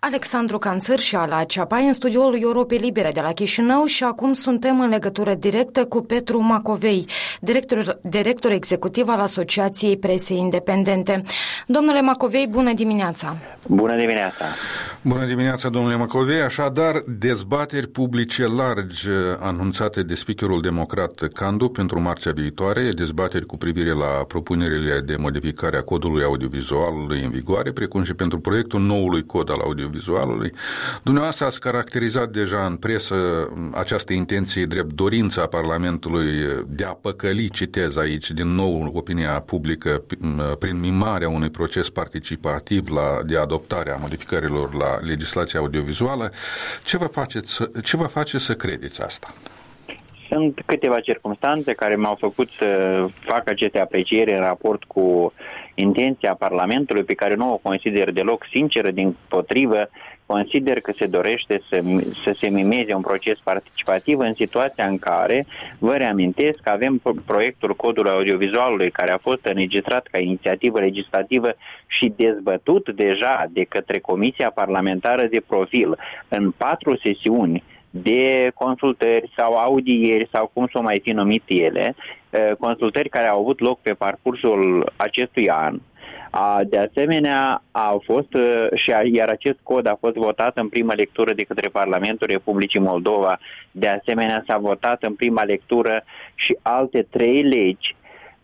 Alexandru Canțăr și Ala Ceapai în studioul Europei Libere de la Chișinău și acum suntem în legătură directă cu Petru Macovei, director executiv al Asociației Presei Independente. Domnule Macovei, bună dimineața! Bună dimineața! Bună dimineața, domnule Macovei! Așadar, dezbateri publice largi anunțate de speakerul democrat Candu pentru marțea viitoare, dezbateri cu privire la propunerile de modificare a codului audiovizualului în vigoare, precum și pentru proiectul noului cod al audiovizualului. Dumneavoastră ați caracterizat deja în presă această intenție drept dorința Parlamentului de a păcăli, citez aici, din nou opinia publică prin mimarea unui proces participativ de adoptare a modificărilor la legislația audiovizuală. Ce vă face să credeți asta? Sunt câteva circunstanțe care m-au făcut să fac aceste aprecieri în raport cu intenția Parlamentului, pe care nu o consider deloc sinceră, dimpotrivă, consider că se dorește să se mimeze un proces participativ în situația în care, vă reamintesc, că avem proiectul codului audiovizualului care a fost înregistrat ca inițiativă legislativă și dezbătut deja de către Comisia Parlamentară de Profil în 4 sesiuni de consultări sau audieri sau cum s-o mai fi numit ele, consultări care au avut loc pe parcursul acestui an. De asemenea, iar acest cod a fost votat în prima lectură de către Parlamentul Republicii Moldova. De asemenea, s-a votat în prima lectură și alte 3 legi,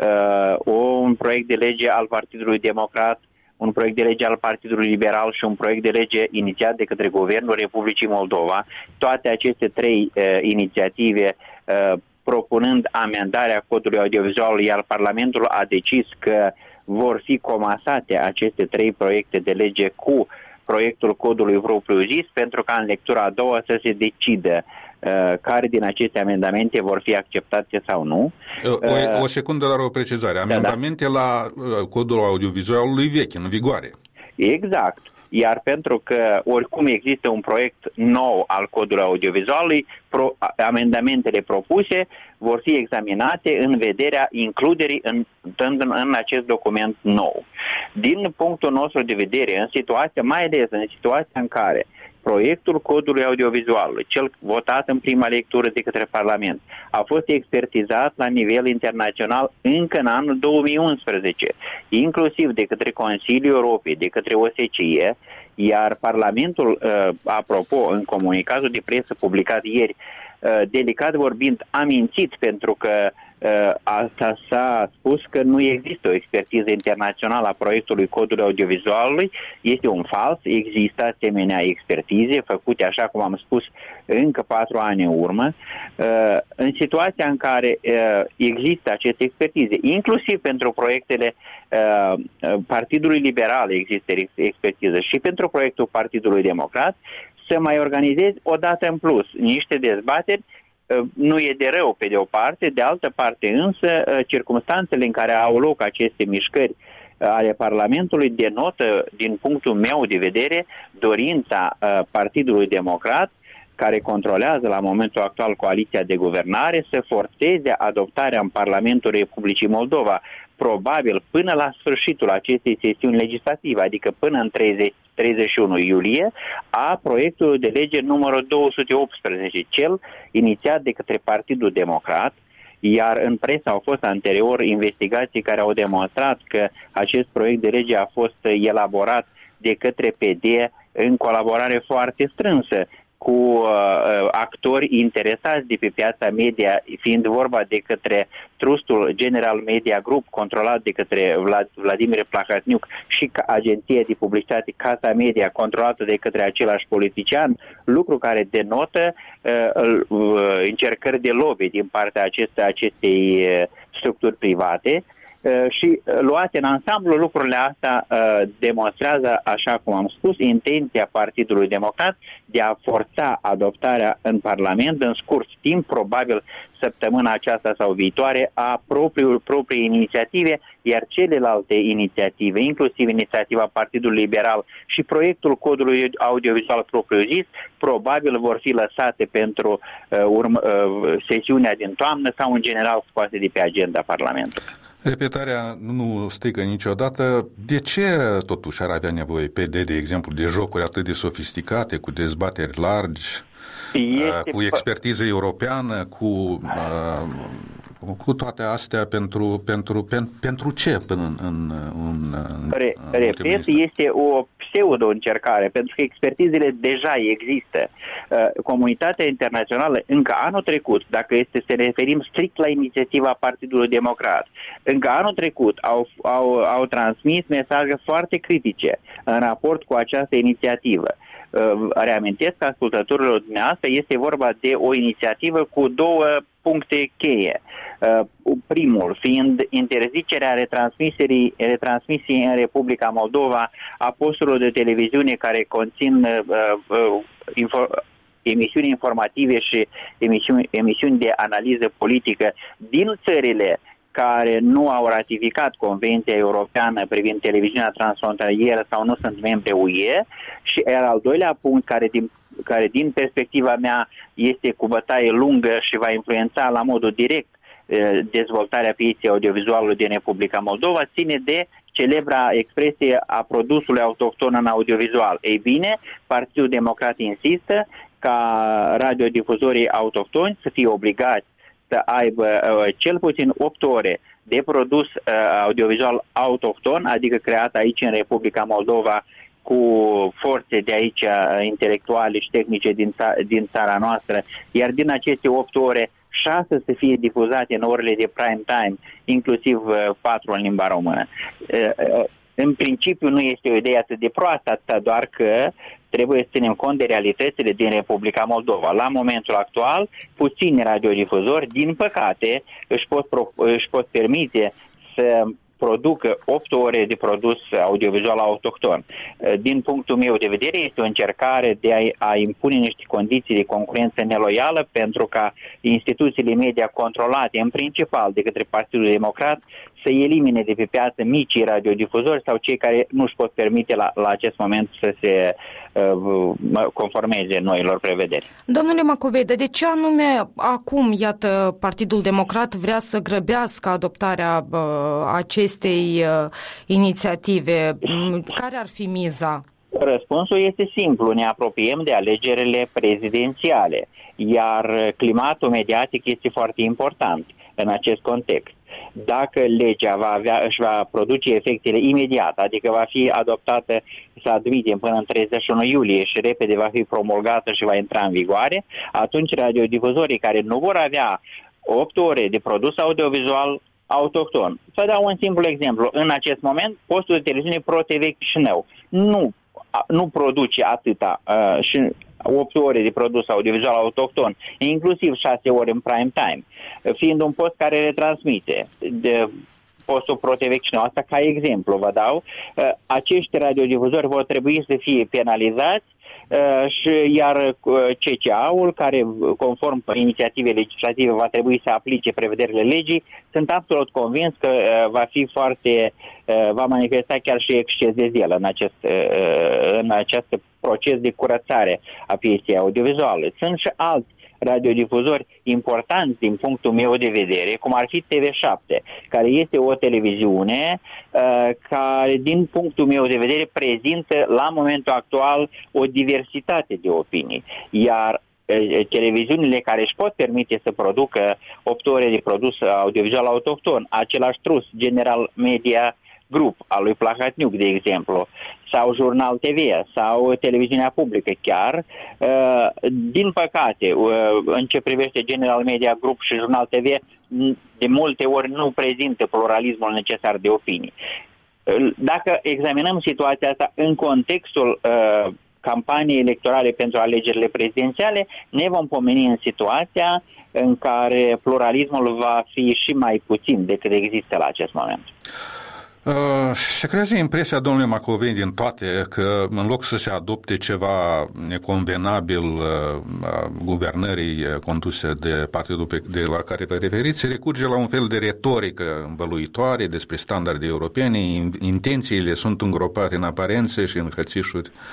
un proiect de lege al Partidului Democrat, un proiect de lege al Partidului Liberal și un proiect de lege inițiat de către Guvernul Republicii Moldova. Toate aceste 3 inițiative propunând amendarea codului audiovizualului, iar Parlamentul a decis că vor fi comasate aceste 3 proiecte de lege cu proiectul codului propriu-zis, pentru ca în lectura a doua să se decidă care din aceste amendamente vor fi acceptate sau nu. O secundă, dar o precizare. Amendamente la codul audiovizualului vechi, în vigoare. Exact. Iar pentru că oricum există un proiect nou al codului audiovizualului, amendamentele propuse vor fi examinate în vederea includerii în acest document nou. Din punctul nostru de vedere, în situația, mai ales în situația în care proiectul codului audiovizualului, cel votat în prima lectură de către Parlament, a fost expertizat la nivel internațional încă în anul 2011, inclusiv de către Consiliul Europei, de către OSCE, iar Parlamentul, apropo, în comunicatul de presă publicat ieri, delicat vorbind, a mințit pentru că asta s-a spus că nu există o expertiză internațională a proiectului codului audiovizualului. Este un fals, există asemenea expertize făcute, așa cum am spus, încă 4 ani în urmă. În situația în care există aceste expertize, inclusiv pentru proiectele Partidului Liberal există expertiză și pentru proiectul Partidului Democrat, să mai organizezi o dată în plus niște dezbateri. Nu e de rău pe de o parte, de altă parte însă circumstanțele în care au loc aceste mișcări ale Parlamentului denotă, din punctul meu de vedere, dorința Partidului Democrat, care controlează la momentul actual coaliția de guvernare, să forțeze adoptarea în Parlamentul Republicii Moldova, probabil până la sfârșitul acestei sesiuni legislative, adică până în 31 iulie, a proiectului de lege numărul 218, cel inițiat de către Partidul Democrat, iar în presă au fost anterior investigații care au demonstrat că acest proiect de lege a fost elaborat de către PD în colaborare foarte strânsă cu actori interesați de pe piața media, fiind vorba de către trustul General Media Group, controlat de către Vladimir Plahotniuc, și agenția de publicitate Casa Media, controlată de către același politician, lucru care denotă încercări de lobby din partea acestei structuri private. Și luate în ansamblu, lucrurile astea demonstrează, așa cum am spus, intenția Partidului Democrat de a forța adoptarea în Parlament în scurt timp, probabil săptămâna aceasta sau viitoare, a propriei inițiative, iar celelalte inițiative, inclusiv inițiativa Partidului Liberal și proiectul codului audiovizual propriu-zis, probabil vor fi lăsate pentru sesiunea din toamnă sau în general scoase de pe agenda Parlamentului. Repetarea nu strică niciodată. De ce totuși ar avea nevoie PD, de exemplu, de jocuri atât de sofisticate, cu dezbateri largi, cu expertiză europeană, cu toate astea pentru ce până Repet, este o pseudo-încercare, pentru că expertizele deja există. Comunitatea internațională încă anul trecut, dacă este să ne referim strict la inițiativa Partidului Democrat, încă anul trecut au transmis mesaje foarte critice în raport cu această inițiativă. Reamintesc ascultătorilor dumneavoastră, este vorba de o inițiativă cu două puncte cheie. Primul fiind interzicerea retransmisiei în Republica Moldova a posturilor de televiziune care conțin emisiuni informative și emisiuni de analiză politică din țările care nu au ratificat Convenția Europeană privind televiziunea transfrontalieră sau nu sunt membre UE, și al doilea punct care din perspectiva mea este cu bătaie lungă și va influența la modul direct dezvoltarea pieței audiovizualului din Republica Moldova, ține de celebra expresie a produsului autohton în audiovizual. Ei bine, Partidul Democrat insistă ca radiodifuzorii autohtoni să fie obligați să aibă cel puțin 8 ore de produs audiovizual autohton, adică creat aici în Republica Moldova cu forțe de aici intelectuale și tehnice din țara noastră, iar din aceste 8 ore 6 să fie difuzate în orele de prime time, inclusiv 4 în limba română. În principiu nu este o idee atât de proastă, atât doar că trebuie să ținem cont de realitățile din Republica Moldova. La momentul actual, puțini radiodifuzori, din păcate, își pot permite să producă 8 ore de produs audiovizual autohton. Din punctul meu de vedere, este o încercare de a impune niște condiții de concurență neloială pentru ca instituțiile media controlate în principal de către Partidul Democrat să elimine de pe piață micii radiodifuzori sau cei care nu își pot permite la acest moment să se conformeze noilor prevederi. Domnule Macovei, de ce anume acum, iată, Partidul Democrat vrea să grăbească adoptarea acestei inițiative? Care ar fi miza? Răspunsul este simplu. Ne apropiem de alegerile prezidențiale, iar climatul mediatic este foarte important în acest context. Dacă legea își va produce efectele imediat, adică va fi adoptată, să admitem, până în 31 iulie și repede va fi promulgată și va intra în vigoare, atunci radiodifuzorii care nu vor avea 8 ore de produs audiovizual autohton. Să dau un simplu exemplu. În acest moment, postul de televiziune ProTV Chișinău nu produce atâta și 8 ore de produs audiovizual autohton, inclusiv 6 ore în prime time, fiind un post care retransmite de postul ProTV Chișinău. Asta ca exemplu vă dau. Acești radiodifuzori vor trebui să fie penalizați iar CCA-ul, care conform inițiativei legislative va trebui să aplice prevederile legii, sunt absolut convins că va manifesta chiar și exces de zel în acest proces de curățare a pieței audiovizuale. Sunt și alți radiodifuzori importanți din punctul meu de vedere, cum ar fi TV7, care este o televiziune care, din punctul meu de vedere, prezintă la momentul actual o diversitate de opinii. Iar televiziunile care își pot permite să producă 8 ore de produs audiovizual autohton, același trust, General Media Group, al lui Plahatniuc, de exemplu, sau Jurnal TV, sau televiziunea publică chiar, din păcate, în ce privește General Media Group și Jurnal TV, de multe ori nu prezintă pluralismul necesar de opinii. Dacă examinăm situația asta în contextul campaniei electorale pentru alegerile prezidențiale, ne vom pomeni în situația în care pluralismul va fi și mai puțin decât există la acest moment. Se creează impresia, domnule Macovei, din toate, că în loc să se adopte ceva neconvenabil guvernării conduse de partidul de la care vă referiți, se recurge la un fel de retorică învăluitoare despre standarde europene, intențiile sunt îngropate în aparențe și în hățișuri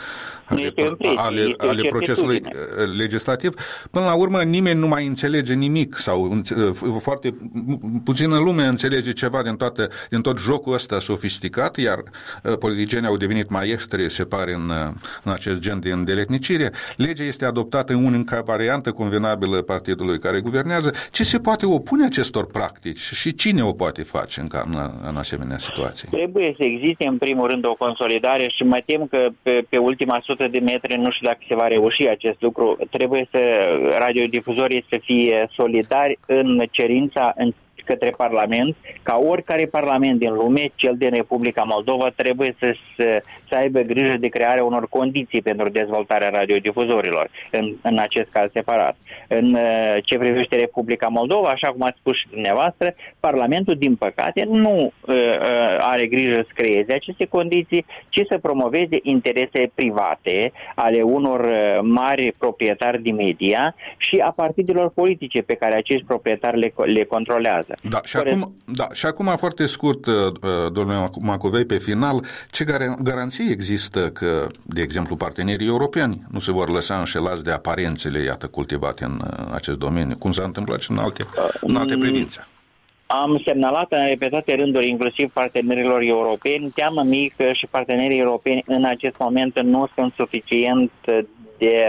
ale procesului legislativ. Până la urmă, nimeni nu mai înțelege nimic sau foarte puțină lume înțelege ceva din tot jocul ăsta sofisticat, iar politicienii au devenit maestri, se pare, în acest gen de îndeletnicire. Legea este adoptată în variantă convenabilă partidului care guvernează. Ce se poate opune acestor practici și cine o poate face în asemenea situații? Trebuie să existe, în primul rând, o consolidare și mă tem că pe ultima 100 de metri nu știu dacă se va reuși acest lucru. Trebuie să radiodifuzorii să fie solidari în cerința către Parlament, ca oricare Parlament din lume, cel din Republica Moldova trebuie să aibă grijă de crearea unor condiții pentru dezvoltarea radiodifuzorilor, în acest caz separat. În ce privește Republica Moldova, așa cum ați spus și dumneavoastră, Parlamentul, din păcate, nu are grijă să creeze aceste condiții, ci să promoveze interese private ale unor mari proprietari de media și a partidelor politice pe care acești proprietari le controlează. Și acum foarte scurt, domnule Macovei, pe final, ce garanții există că, de exemplu, partenerii europeni nu se vor lăsa înșelați de aparențele, iată, cultivate în acest domeniu, cum s-a întâmplat și în alte privințe? Am semnalat în repetate rânduri, inclusiv partenerilor europeni, teamă mică și partenerii europeni în acest moment nu sunt suficient de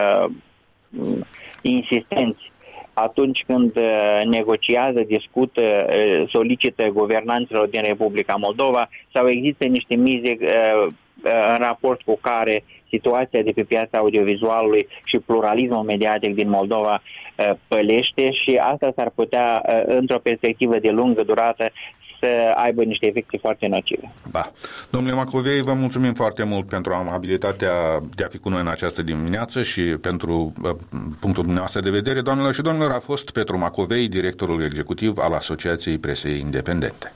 insistenți atunci când negociază, discută, solicită guvernanților din Republica Moldova sau există niște mize în raport cu care situația de pe piața audiovizualului și pluralismul mediatic din Moldova pălește și asta s-ar putea, într-o perspectivă de lungă durată, să aibă niște efecte foarte nocive. Da. Domnule Macovei, vă mulțumim foarte mult pentru amabilitatea de a fi cu noi în această dimineață și pentru punctul dumneavoastră de vedere. Doamnelor și domnilor, a fost Petru Macovei, directorul executiv al Asociației Presei Independente.